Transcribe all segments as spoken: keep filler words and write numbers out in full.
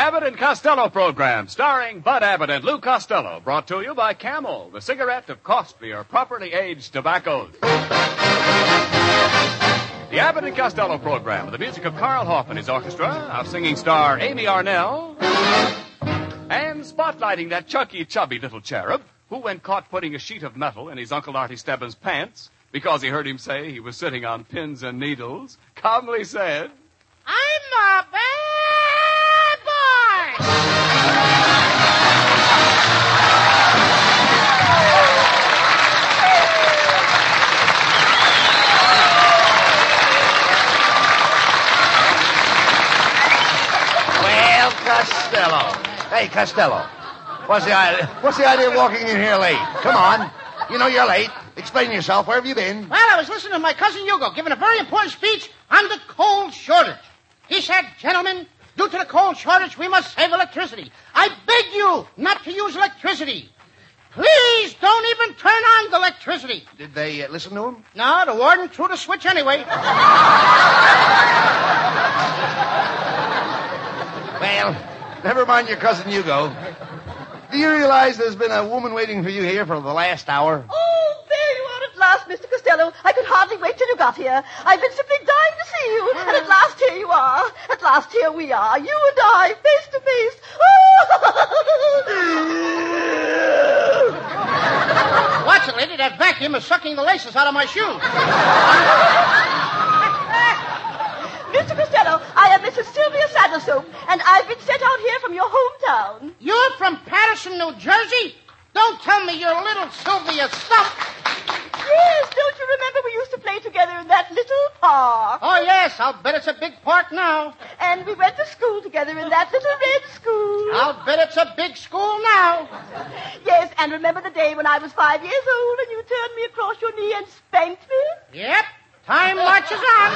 Abbott and Costello program, starring Bud Abbott and Lou Costello, brought to you by Camel, the cigarette of costly or properly aged tobaccos. The Abbott and Costello program, with the music of Carl Hoff and his orchestra, our singing star Amy Arnell, and spotlighting that chunky, chubby little cherub who, when caught putting a sheet of metal in his Uncle Artie Stebbins' pants because he heard him say he was sitting on pins and needles, calmly said, I'm a bad boy! Well, Costello. Hey, Costello. What's the idea? What's the idea of walking in here late? Come on. You know you're late. Explain yourself. Where have you been? Well, I was listening to my cousin Hugo giving a very important speech on the coal shortage. He said, gentlemen, due to the coal shortage, we must save electricity. I beg you not to use electricity. Please don't even turn on the electricity. Did they uh, listen to him? No, the warden threw the switch anyway. Well, never mind your cousin Hugo. Do you realize there's been a woman waiting for you here for the last hour? Oh, there you are at last, Mister Costello. I could hardly wait till you got here. I've been simply dying to see you. And at last here you are. At last here we are, you and I, face to face. Oh! Watch it, lady. That vacuum is sucking the laces out of my shoes. Mister Costello, I am Missus Sylvia Saddlesoap, and I've been sent out here from your hometown. You're from Patterson, New Jersey? Don't tell me you're little Sylvia Stump. Yes, don't you remember we used to play together in that little park? Oh, yes, I'll bet it's a big park now. And we went to school together in that little red school. I'll bet it's a big school now. Yes, and remember the day when I was five years old and you turned me across your knee and spanked me? Yep, time marches on.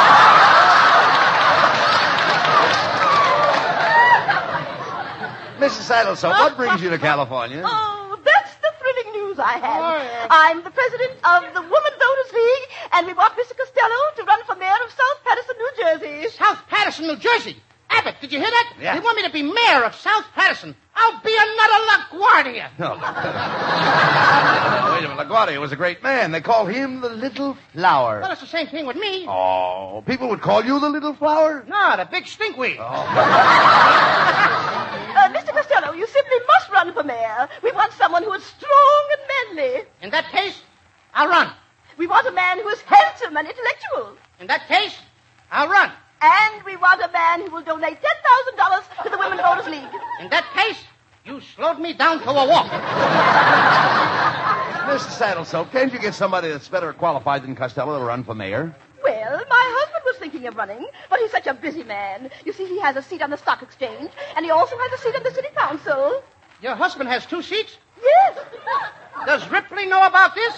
Missus Saddlesoap, what brings you to California? Oh, that's the thrilling news I have. Oh, yeah. I'm the president of the Woman Voters League, and we want Mister Costello to run for mayor of South Patterson, New Jersey. South Patterson, New Jersey. Abbott, did you hear that? Yeah. They want me to be mayor of South Patterson. I'll be another LaGuardia. No, wait a minute. LaGuardia was a great man. They called him the Little Flower. Well, it's the same thing with me. Oh, people would call you the Little Flower? No, the big stinkweed. Uh, Mister Costello, you simply must run for mayor. We want someone who is strong and manly. In that case, I'll run. We want a man who is handsome and intellectual. In that case, I'll run. And we want a man who will donate ten thousand dollars to the Women Voters League. In that case, you slowed me down to a walk. Mister Saddlesoap, can't you get somebody that's better qualified than Costello to run for mayor? Well, my husband was thinking of running, but he's such a busy man. You see, he has a seat on the stock exchange, and he also has a seat on the city council. Your husband has two seats? Yes. Does Ripley know about this?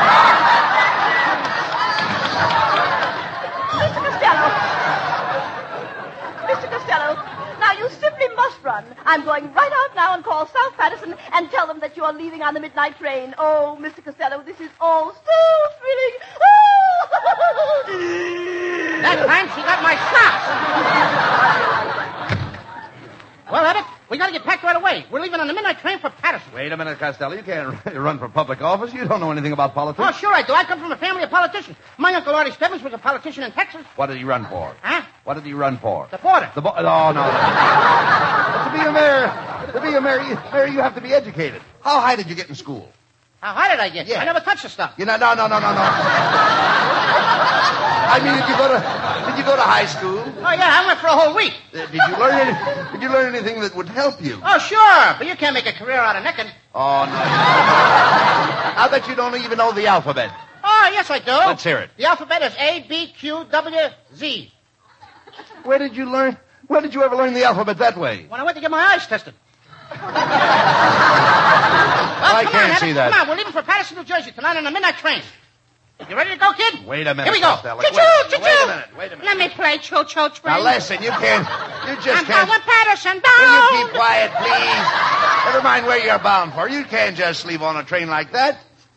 Mister Costello. Mister Costello, now you simply must run. I'm going right out now and call South Patterson and tell them that you are leaving on the midnight train. Oh, Mister Costello, this is all so thrilling. Oh! That time she got my socks. Well, Abbott, we got to get packed right away. We're leaving on the midnight train for Patterson. Wait a minute, Costello. You can't run for public office. You don't know anything about politics. Oh, sure I do. I come from a family of politicians. My Uncle Artie Stebbins was a politician in Texas. What did he run for? Huh? What did he run for? The border. The bo- Oh, no. But to be a mayor, to be a mayor, you, mayor, you have to be educated. How high did you get in school? How high did I get? Yeah. I never touched the stuff. You know, no, no, no, no, no. I mean, did you go to did you go to high school? Oh, yeah, I went for a whole week. Uh, did you learn any, Did you learn anything that would help you? Oh, sure, but you can't make a career out of necking. Oh, no. I bet you don't even know the alphabet. Oh, yes, I do. Let's hear it. The alphabet is A, B, Q, W, Z. Where did you learn? Where did you ever learn the alphabet that way? When I went to get my eyes tested. Well, I come can't on, see Abbott, that. Come on, we're leaving for Patterson, New Jersey tonight on a midnight train. You ready to go, kid? Wait a minute, Here we go. Costello. Choo-choo, Wait- choo-choo. wait a minute, wait a minute. Let me play choo-choo train. Now listen, you can't. You just I'm can't. going Patterson Will down. you keep quiet, please? Never mind where you're bound for. You can't just leave on a train like that.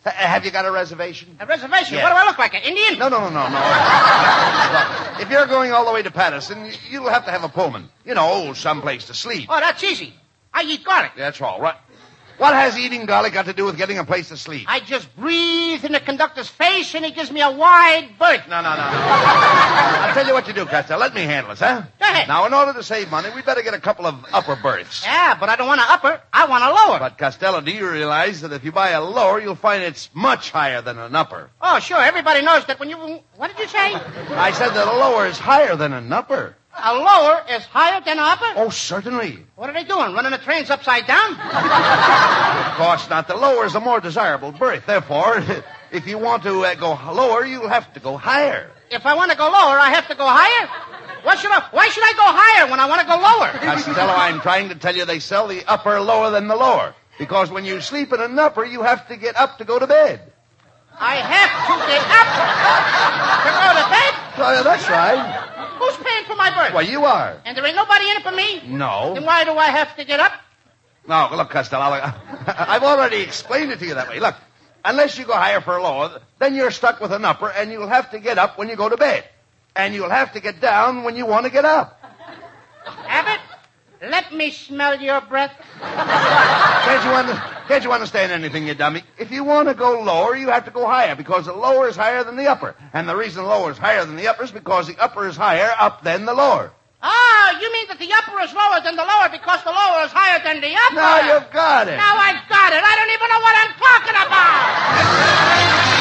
Uh, have you got a reservation? A reservation? Yes. What do I look like, an Indian? No, no, no, no, no. Look, if you're going all the way to Patterson, you'll have to have a Pullman. You know, someplace to sleep. Oh, that's easy. I eat garlic. That's all right. What has eating garlic got to do with getting a place to sleep? I just breathe in the conductor's face, and he gives me a wide berth. No, no, no, no. I'll tell you what you do, Costello. Let me handle this, huh? Go ahead. Now, in order to save money, we better get a couple of upper berths. Yeah, but I don't want an upper. I want a lower. But, Costello, do you realize that if you buy a lower, you'll find it's much higher than an upper? Oh, sure. Everybody knows that when you... What did you say? I said that a lower is higher than an upper. A lower is higher than an upper? Oh, certainly. What are they doing, running the trains upside down? Of course not. The lower is a more desirable berth. Therefore, if you want to uh, go lower, you'll have to go higher. If I want to go lower, I have to go higher? What should I, why should I go higher when I want to go lower? Costello, I'm trying to tell you they sell the upper lower than the lower. Because when you sleep in an upper, you have to get up to go to bed. I have to get up to go to bed? Oh, that's right. Who's paying for my berth? Well, you are. And there ain't nobody in it for me? No. Then why do I have to get up? No, look, Costello, I've already explained it to you that way. Look, unless you go higher for a lower, then you're stuck with an upper, and you'll have to get up when you go to bed. And you'll have to get down when you want to get up. Abbott, let me smell your breath. Can't you, under, can't you understand anything, you dummy? If you want to go lower, you have to go higher, because the lower is higher than the upper. And the reason the lower is higher than the upper is because the upper is higher up than the lower. Ah, you mean that the upper is lower than the lower because the lower is higher than the upper? Now you've got it. Now I've got it. I don't even know what I'm talking about.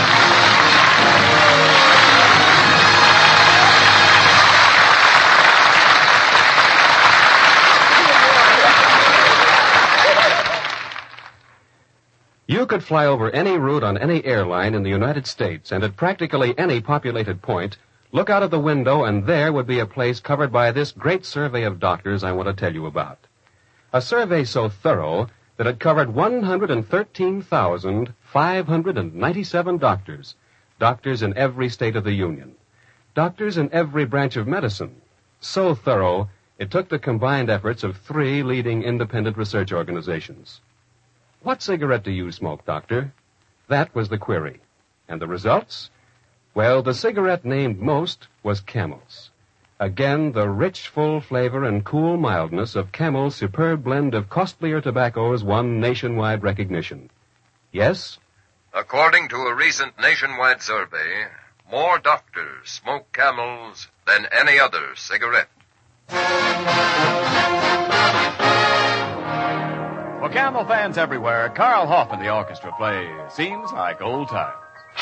You could fly over any route on any airline in the United States, and at practically any populated point, look out of the window, and there would be a place covered by this great survey of doctors I want to tell you about. A survey so thorough that it covered one hundred thirteen thousand five hundred ninety-seven doctors, doctors in every state of the Union, doctors in every branch of medicine. So thorough, it took the combined efforts of three leading independent research organizations. What cigarette do you smoke, doctor? That was the query. And the results? Well, the cigarette named most was Camel's. Again, the rich, full flavor and cool mildness of Camel's superb blend of costlier tobaccos won nationwide recognition. Yes? According to a recent nationwide survey, more doctors smoke Camels than any other cigarette. For Camel fans everywhere, Carl Hoff and the orchestra play Seems Like Old Times.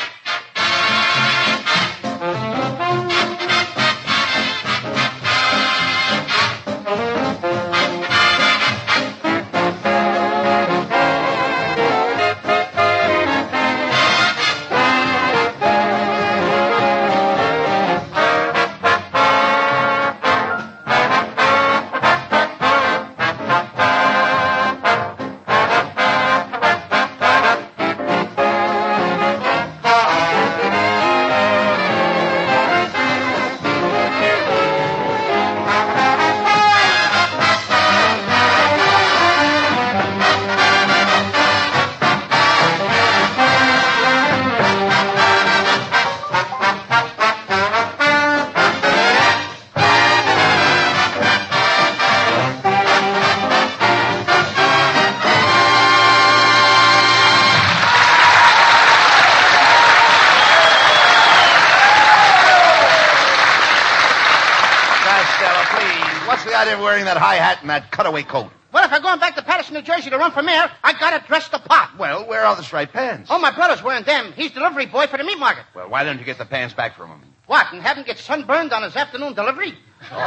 What's the idea of wearing that high hat and that cutaway coat? Well, if I'm going back to Patterson, New Jersey to run for mayor, I gotta dress the part. Well, where are the striped pants? Oh, my brother's wearing them. He's delivery boy for the meat market. Well, why don't you get the pants back from him? What, and have him get sunburned on his afternoon delivery? Well,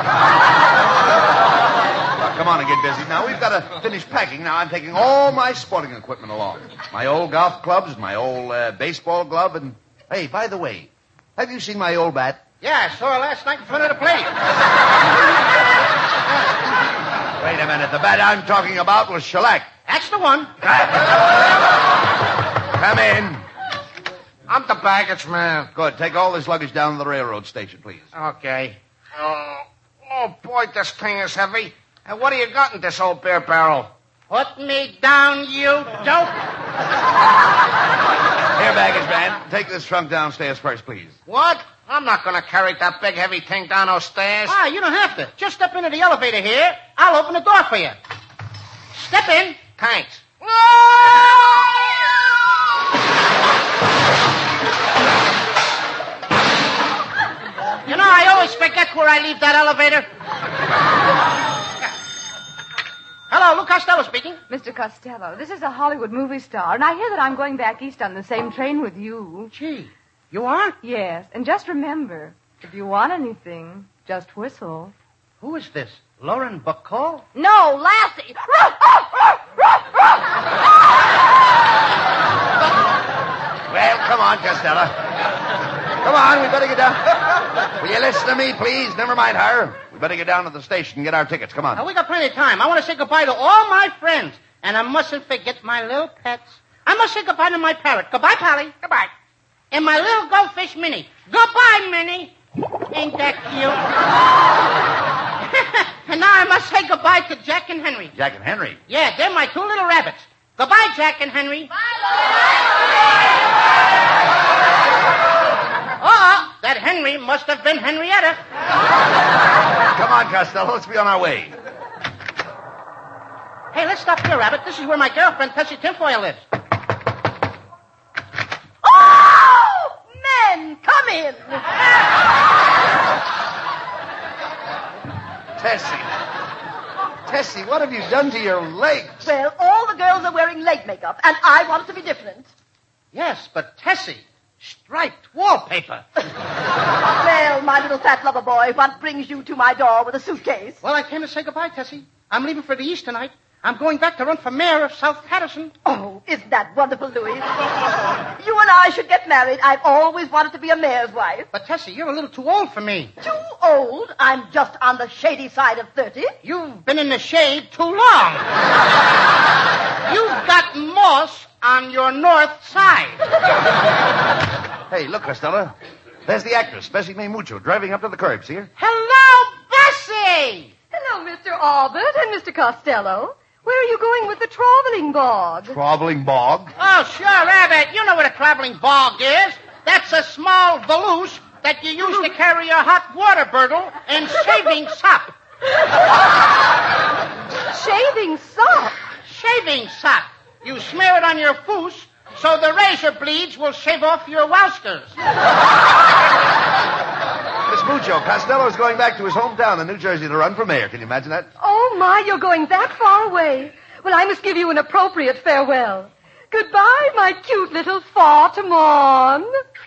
come on and get busy. Now, we've got to finish packing. Now, I'm taking all my sporting equipment along. My old golf clubs, my old uh, baseball glove, and... Hey, by the way, have you seen my old bat? Yeah, I saw her last night in front of the plate. Wait a minute. The bat I'm talking about was shellac. That's the one. Come in. I'm the baggage man. Good. Take all this luggage down to the railroad station, please. Okay. Oh, oh boy, this thing is heavy. And what do you got in this old beer barrel? Put me down, you dope. Here, baggage man. Take this trunk downstairs first, please. What? I'm not going to carry that big, heavy thing down those stairs. Ah, you don't have to. Just step into the elevator here. I'll open the door for you. Step in. Thanks. You know, I always forget where I leave that elevator. Hello, Lou Costello speaking. Mister Costello, this is a Hollywood movie star, and I hear that I'm going back east on the same train with you. Gee, you are? Yes, and just remember, if you want anything, just whistle. Who is this? Lauren Bacall? No, Lassie. Well, come on, Costello. Come on, we better get down. Will you listen to me, please? Never mind her. We better get down to the station and get our tickets. Come on. Now, we got plenty of time. I want to say goodbye to all my friends. And I mustn't forget my little pets. I must say goodbye to my parrot. Goodbye, Pally. Goodbye. And my little goldfish, Minnie. Goodbye, Minnie. Ain't that cute? And now I must say goodbye to Jack and Henry. Jack and Henry? Yeah, they're my two little rabbits. Goodbye, Jack and Henry. Bye, Oh, that Henry must have been Henrietta. Come on, Costello. Let's be on our way. Hey, let's stop here, Rabbit. This is where my girlfriend, Tessie Tinfoil, lives. Oh! Men, come in. Tessie. Tessie, what have you done to your legs? Well, all the girls are wearing leg makeup, and I want it to be different. Yes, but Tessie, striped wallpaper. Well, my little fat lover boy, what brings you to my door with a suitcase? Well, I came to say goodbye, Tessie. I'm leaving for the East tonight. I'm going back to run for mayor of South Patterson. Oh, isn't that wonderful, Louis? You and I should get married. I've always wanted to be a mayor's wife. But, Tessie, you're a little too old for me. Too old? I'm just on the shady side of thirty. You've been in the shade too long. You've got moss on your north side. Hey, look, Costello. There's the actress, Bessie May Mucho, driving up to the curb. See her? Hello, Bessie! Hello, Mister Albert and Mister Costello. Where are you going with the traveling bog? Traveling bog? Oh, sure, Rabbit. You know what a traveling bog is. That's a small valise that you use to carry your hot water bottle and shaving sop. Shaving soap? Shaving sop. You smear it on your foos so the razor blades will shave off your wousters. Miss Mucho, Costello's going back to his hometown in New Jersey to run for mayor. Can you imagine that? Oh, my, you're going that far away. Well, I must give you an appropriate farewell. Goodbye, my cute little Fatimon.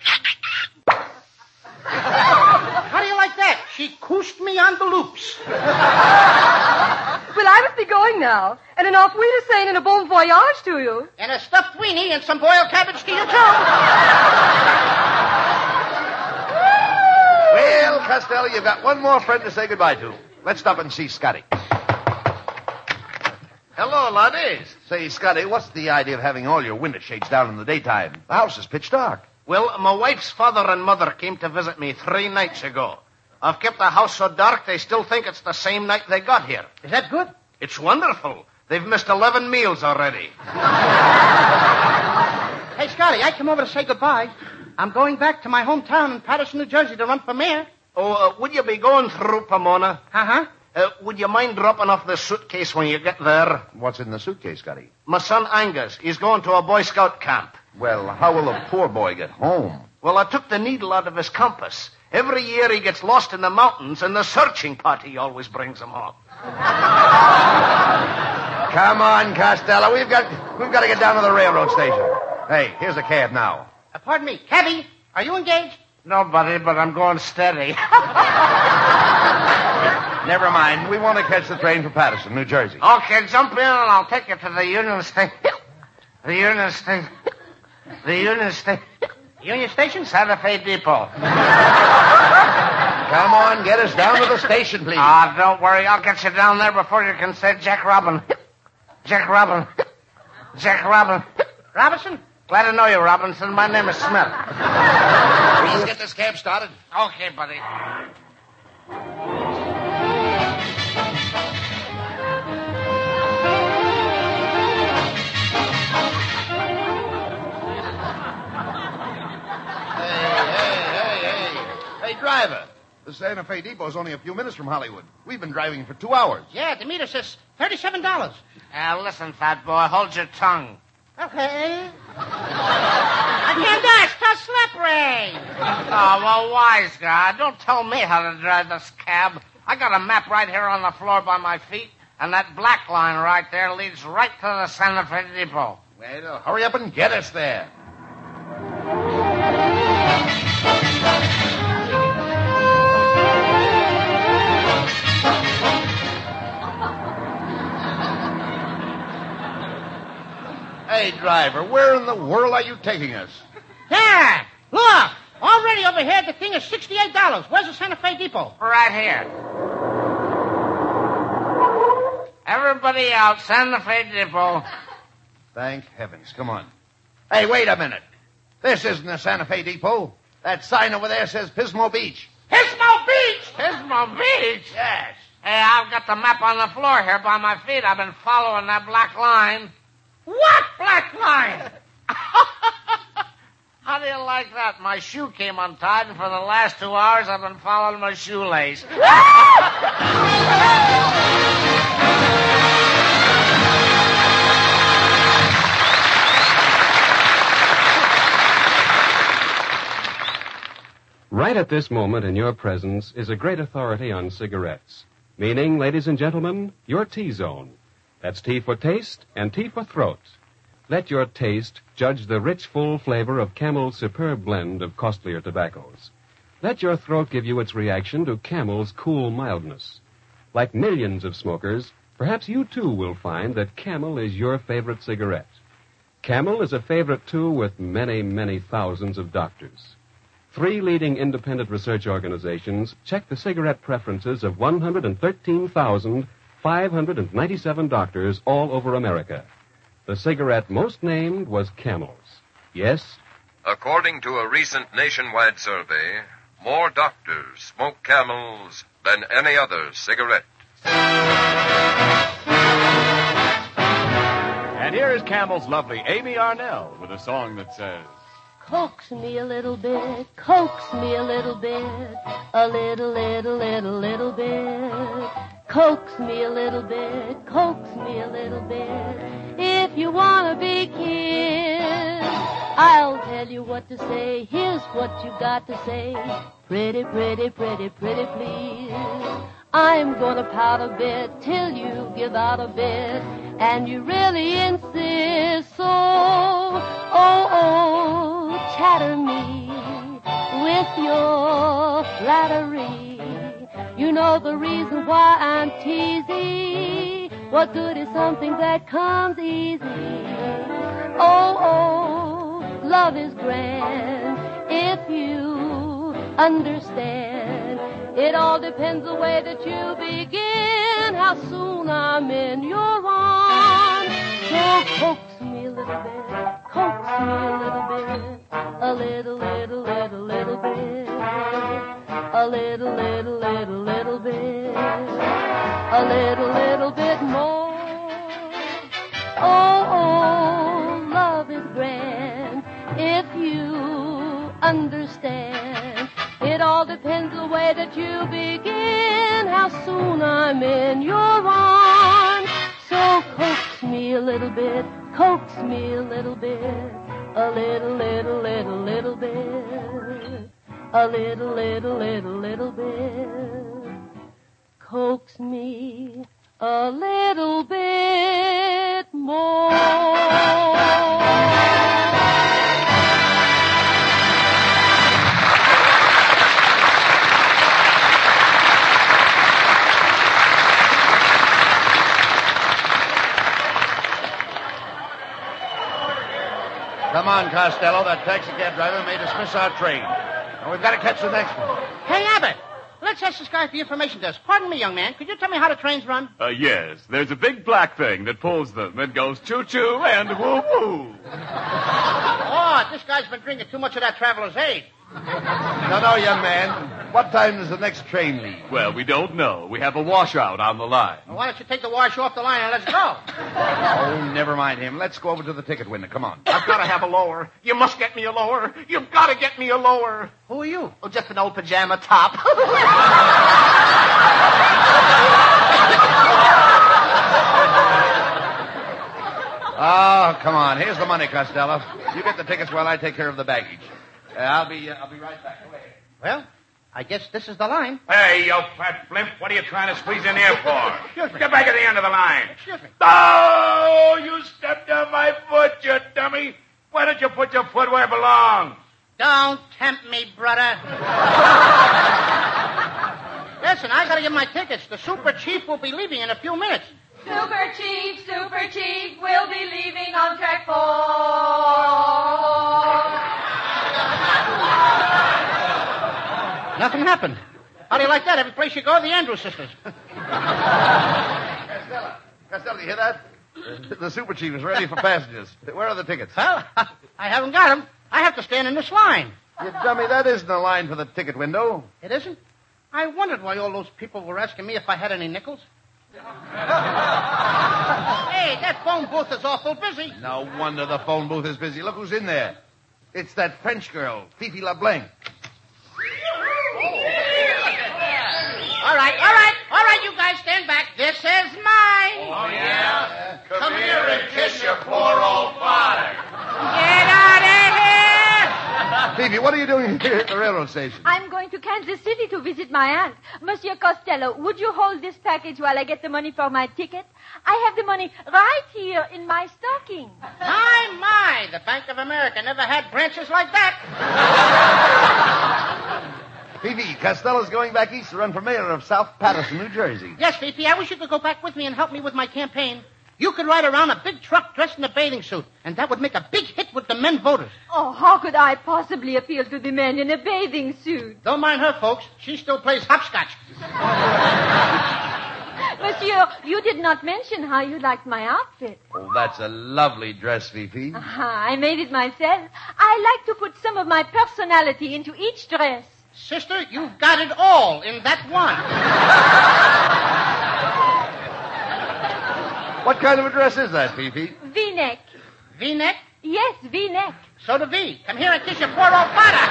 How do you like that? She cooshed me on the loops. Well, I must be going now. And an au revoir to saying and a bon voyage to you. And a stuffed weenie and some boiled cabbage to you, too. Well, Costello, you've got one more friend to say goodbye to. Let's stop and see Scotty. Hello, laddies. Say, Scotty, what's the idea of having all your window shades down in the daytime? The house is pitch dark. Well, my wife's father and mother came to visit me three nights ago. I've kept the house so dark they still think it's the same night they got here. Is that good? It's wonderful. They've missed eleven meals already. Hey, Scotty, I came over to say goodbye. I'm going back to my hometown in Patterson, New Jersey to run for mayor. Oh, uh, would you be going through, Pomona? Uh-huh. Uh, would you mind dropping off the suitcase when you get there? What's in the suitcase, Scotty? My son Angus, he's going to a Boy Scout camp. Well, how will the poor boy get home? Well, I took the needle out of his compass. Every year he gets lost in the mountains, and the searching party always brings him home. Come on, Costello. We've got we've got to get down to the railroad station. Hey, here's a cab now. Uh, pardon me. Cabby, are you engaged? Nobody, but I'm going steady. Never mind. We want to catch the train for Patterson, New Jersey. Okay, jump in and I'll take you to the Union Station. The Union Station. The Union Station. Union Station? Santa Fe Depot. Come on, get us down to the station, please. Ah, don't worry. I'll get you down there before you can say Jack Robin. Jack Robin. Jack Robin. Robinson? Glad to know you, Robinson. My name is Smith. Please get this cab started. Okay, buddy. Santa Fe Depot is only a few minutes from Hollywood. We've been driving for two hours. Yeah, the meter says thirty-seven dollars. Uh, listen, fat boy, hold your tongue. Okay. Again, that's too slippery. Oh, well, wise guy, don't tell me how to drive this cab. I got a map right here on the floor by my feet, and that black line right there leads right to the Santa Fe Depot. Well, hurry up and get us there. Hey, driver, where in the world are you taking us? There. Look. Already over here, the thing is sixty-eight dollars. Where's the Santa Fe Depot? Right here. Everybody out, Santa Fe Depot. Thank heavens. Come on. Hey, wait a minute. This isn't the Santa Fe Depot. That sign over there says Pismo Beach. Pismo Beach? Pismo Beach? Yes. Hey, I've got the map on the floor here by my feet. I've been following that black line. What black line? How do you like that? My shoe came untied, and for the last two hours, I've been following my shoelace. Right at this moment in your presence is a great authority on cigarettes. Meaning, ladies and gentlemen, your T-zone. That's T for taste and T for throat. Let your taste judge the rich, full flavor of Camel's superb blend of costlier tobaccos. Let your throat give you its reaction to Camel's cool mildness. Like millions of smokers, perhaps you too will find that Camel is your favorite cigarette. Camel is a favorite too with many, many thousands of doctors. Three leading independent research organizations checked the cigarette preferences of one hundred thirteen thousand five hundred ninety-seven doctors all over America. The cigarette most named was Camel's. Yes? According to a recent nationwide survey, more doctors smoke Camels than any other cigarette. And here is Camel's lovely Amy Arnell with a song that says, Coax me a little bit, coax me a little bit, a little, little, little, little bit. Coax me a little bit, coax me a little bit. If you want to be kissed, I'll tell you what to say. Here's what you got to say. Pretty, pretty, pretty, pretty, please. I'm gonna pout a bit till you give out a bit, and you really insist. So, oh, oh, chatter me with your flattery. You know the reason why I'm teasy. What good is something that comes easy? Oh, oh, love is grand if you understand. It all depends the way that you begin, how soon I'm in your arms. So coax me a little bit, coax me a little bit, a little, little, little, little bit, a little, little, little, little bit, a little, little bit more. Oh, oh, love is grand if you understand. It all depends the way that you begin, how soon I'm in your arms. So coax me a little bit, coax me a little bit, a little, little, little, little bit, a little, little, little, little bit. Coax me a little bit more. Come on, Costello. That taxicab driver may dismiss our train. And we've got to catch the next one. Hey, Abbott, let's ask this guy at the information desk. Pardon me, young man. Could you tell me how the trains run? Uh, yes, there's a big black thing that pulls them. It goes choo-choo and woo-woo. Oh, this guy's been drinking too much of that Traveler's Aid. No, no, young man. What time does the next train leave? Well, we don't know. We have a washout on the line. Well, why don't you take the wash off the line and let's go? A Oh, never mind him. Let's go over to the ticket window. Come on. I've got to have a lower. You must get me a lower. You've got to get me a lower. Who are you? Oh, just an old pajama top. Oh, come on. Here's the money, Costello. You get the tickets while I take care of the baggage. Uh, I'll be uh, I'll be right back. Go ahead. Well, I guess this is the line. Hey, you fat blimp, what are you trying to squeeze in here for? Excuse me. Get back at the end of the line. Excuse me. Oh, you stepped on my foot, you dummy. Why don't you put your foot where it belongs? Don't tempt me, brother. Listen, I gotta get my tickets. The super chief will be leaving in a few minutes. Super Chief, Super Chief, we'll be leaving on track four. Nothing happened. How do you like that? Every place you go, the Andrews sisters. Costello. Costello, you hear that? The super chief is ready for passengers. Where are the tickets? Well, I haven't got them. I have to stand in this line. You dummy, that isn't a line for the ticket window. It isn't? I wondered why all those people were asking me if I had any nickels. Hey, that phone booth is awful busy. No wonder the phone booth is busy. Look who's in there. It's that French girl, Fifi LeBlanc. All right, all right, all right, you guys stand back. This is mine. Oh, yeah? Come, Come here and kiss your poor old father. Get out of here! Fifi, what are you doing here at the railroad station? I'm going to Kansas City to visit my aunt. Monsieur Costello, would you hold this package while I get the money for my ticket? I have the money right here in my stocking. My, my, the Bank of America never had branches like that. Fifi, Costello's going back east to run for mayor of South Patterson, New Jersey. Yes, Fifi, I wish you could go back with me and help me with my campaign. You could ride around a big truck dressed in a bathing suit, and that would make a big hit with the men voters. Oh, how could I possibly appeal to the men in a bathing suit? Don't mind her, folks. She still plays hopscotch. Monsieur, you did not mention how you liked my outfit. Oh, that's a lovely dress, Fifi. Uh-huh, I made it myself. I like to put some of my personality into each dress. Sister, you've got it all in that one. What kind of a dress is that, Fifi? V-neck. V-neck? Yes, V-neck. So do V. Come here and kiss your poor old father.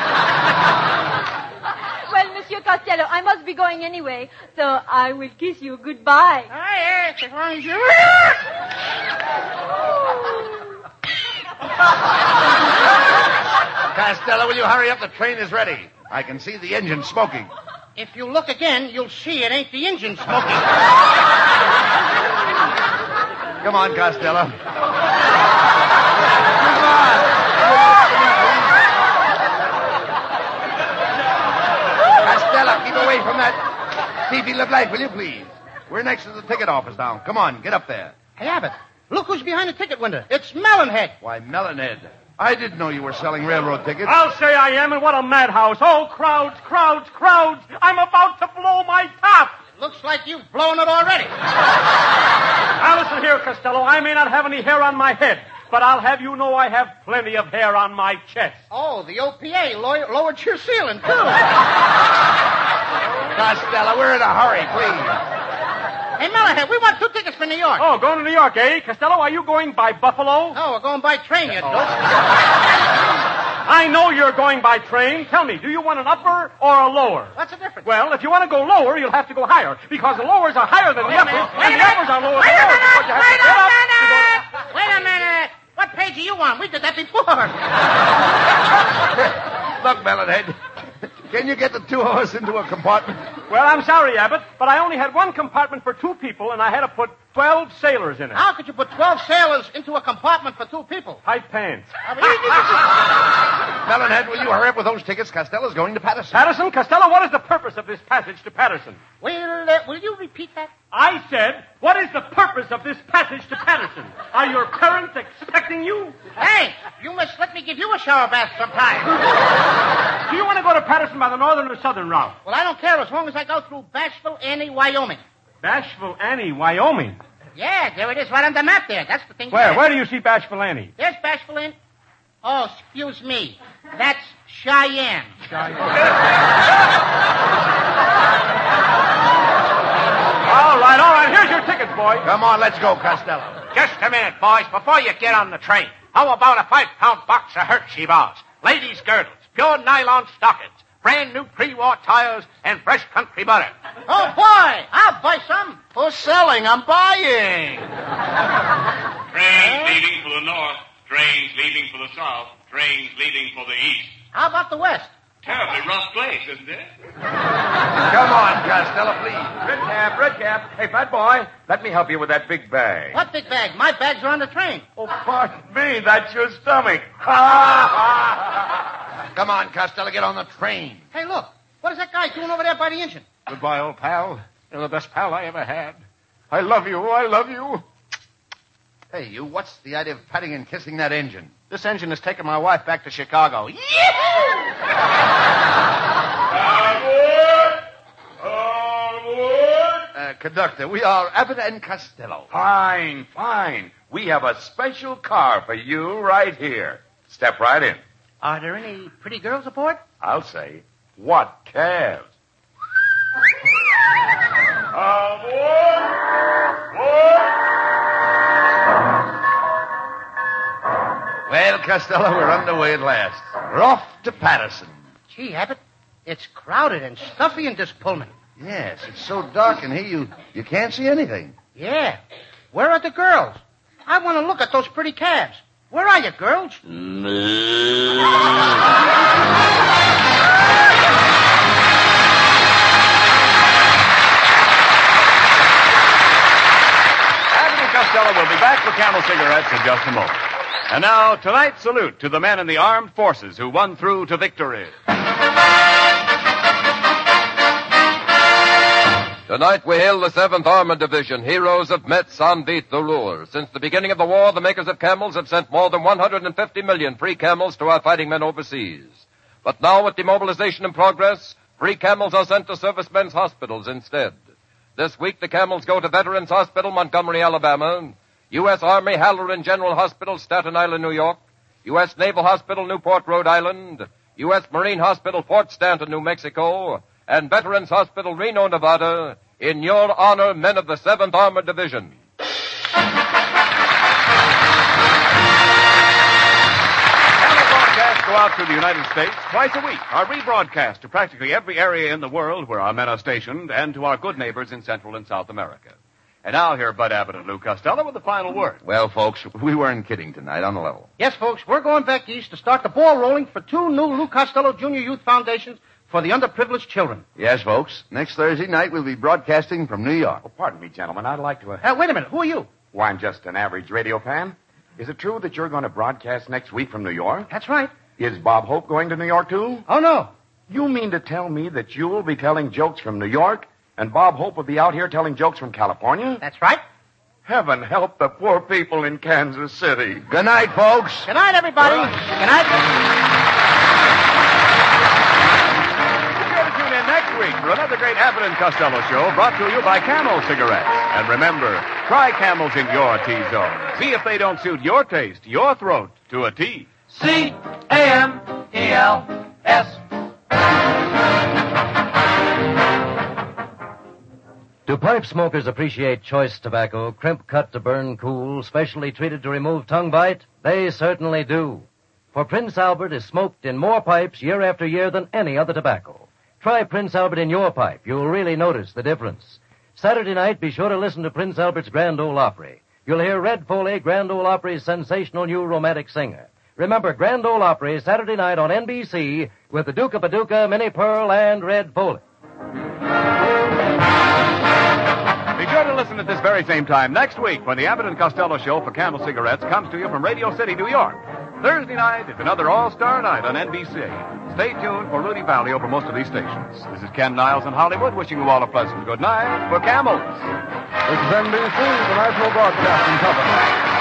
Well, Monsieur Costello, I must be going anyway, so I will kiss you goodbye. Oh, yes, as long as you... Costello, will you hurry up? The train is ready. I can see the engine smoking. If you look again, you'll see it ain't the engine smoking. Come on, Costello. Come on. Costello, keep away from that. Fifi LeBlanc, will you please? We're next to the ticket office now. Come on, get up there. Hey, Abbott, look who's behind the ticket window. It's Melonhead. Why, Melonhead, I didn't know you were selling railroad tickets. I'll say I am, and what a madhouse. Oh, crowds, crowds, crowds. I'm about to blow my top. Looks like you've blown it already. Now, listen here, Costello. I may not have any hair on my head, but I'll have you know I have plenty of hair on my chest. Oh, the O P A low- lowered your ceiling, too. Costello, we're in a hurry, please. Hey, Melonhead, we want two tickets for New York. Oh, going to New York, eh? Costello, are you going by Buffalo? No, we're going by train, you dope. I know you're going by train. Tell me, do you want an upper or a lower? What's the difference? Well, if you want to go lower, you'll have to go higher, because the lowers are higher than the uppers, and the uppers are lower Wait than a the lowers. minute! You have Wait to get a up to minute! go- Wait a minute! What page are you on? We did that before. Look, Melonhead, can you get the two of us into a compartment? Well, I'm sorry, Abbott, but I only had one compartment for two people, and I had to put twelve sailors in it. How could you put twelve sailors into a compartment for two people? Tight pants. Melonhead, will you hurry up with those tickets? Costello's going to Patterson. Patterson, Costello, what is the purpose of this passage to Patterson? Will, uh, will you repeat that? I said, what is the purpose of this passage to Patterson? Are your parents expecting you? Hey, you must let me give you a shower bath sometime. Do you want to go to Patterson by the northern or southern route? Well, I don't care as long as I go through Bashville, Annie, Wyoming. Bashville Annie, Wyoming. Yeah, there it is right on the map there. That's the thing. Where? there. Where do you see Bashville Annie? There's Bashville Annie. Oh, excuse me. That's Cheyenne. Cheyenne. All right, all right. Here's your tickets, boys. Come on, let's go, Costello. Just a minute, boys, before you get on the train. How about a five-pound box of Hershey bars, ladies' girdles, pure nylon stockings, brand new pre-war tires, and fresh country butter? Oh, boy, I'll buy some. Who's selling? I'm buying. Trains leaving for the north, trains leaving for the south, trains leaving for the east. How about the West? Terribly rough place, isn't it? Come on, Costello, please. Red cap, red cap. Hey, fat boy, let me help you with that big bag. What big bag? My bags are on the train. Oh, pardon me, that's your stomach. Come on, Costello, get on the train. Hey, look. What is that guy doing over there by the engine? Goodbye, old pal. You're the best pal I ever had. I love you. I love you. Hey, you, what's the idea of patting and kissing that engine? This engine is taking my wife back to Chicago. Onward! Onward! Uh, conductor, we are Abbott and Costello. Fine, fine. We have a special car for you right here. Step right in. Are there any pretty girls aboard? I'll say, what calves? Onward! Onward! Well, Costello, we're underway at last. We're off to Patterson. Gee, Abbott, it's crowded and stuffy in this Pullman. Yes, it's so dark in here you, you can't see anything. Yeah. Where are the girls? I want to look at those pretty calves. Where are you, girls? Abbott and Costello will be back with Camel cigarettes in just a moment. And now, tonight's salute to the men in the armed forces who won through to victory. Tonight we hail the seventh Armored Division, heroes of Metz en Vite the Ruhr. Since the beginning of the war, the makers of camels have sent more than one hundred fifty million free camels to our fighting men overseas. But now, with demobilization in progress, free camels are sent to servicemen's hospitals instead. This week, the camels go to Veterans Hospital, Montgomery, Alabama, U S Army Halloran General Hospital, Staten Island, New York, U S Naval Hospital, Newport, Rhode Island, U S Marine Hospital, Fort Stanton, New Mexico, and Veterans Hospital, Reno, Nevada, in your honor, men of the seventh Armored Division. Camel broadcasts go out to the United States twice a week, are rebroadcast to practically every area in the world where our men are stationed and to our good neighbors in Central and South America. And now, here are Bud Abbott and Lou Costello with the final word. Well, folks, we weren't kidding tonight on the level. Yes, folks, we're going back east to start the ball rolling for two new Lou Costello Junior Youth Foundations for the underprivileged children. Yes, folks. Next Thursday night, we'll be broadcasting from New York. Oh, pardon me, gentlemen. I'd like to... Uh... Uh, wait a minute. Who are you? Well, I'm just an average radio fan. Is it true that you're going to broadcast next week from New York? That's right. Is Bob Hope going to New York, too? Oh, no. You mean to tell me that you'll be telling jokes from New York, and Bob Hope will be out here telling jokes from California? That's right. Heaven help the poor people in Kansas City. Good night, folks. Good night, everybody. Good night. Be sure to tune in next week for another great Abbott and Costello show brought to you by Camel Cigarettes. And remember, try Camels in your T-zone. See if they don't suit your taste, your throat, to a T. C A M E L S. Do pipe smokers appreciate choice tobacco, crimp cut to burn cool, specially treated to remove tongue bite? They certainly do. For Prince Albert is smoked in more pipes year after year than any other tobacco. Try Prince Albert in your pipe. You'll really notice the difference. Saturday night, be sure to listen to Prince Albert's Grand Ole Opry. You'll hear Red Foley, Grand Ole Opry's sensational new romantic singer. Remember, Grand Ole Opry, Saturday night on N B C with the Duke of Paducah, Minnie Pearl, and Red Foley. Be sure to listen at this very same time next week when the Abbott and Costello show for Camel Cigarettes comes to you from Radio City, New York. Thursday night is another all-star night on N B C. Stay tuned for Rudy Valley over most of these stations. This is Ken Niles in Hollywood wishing you all a pleasant good night for Camels. This is N B C, the National Broadcasting Company.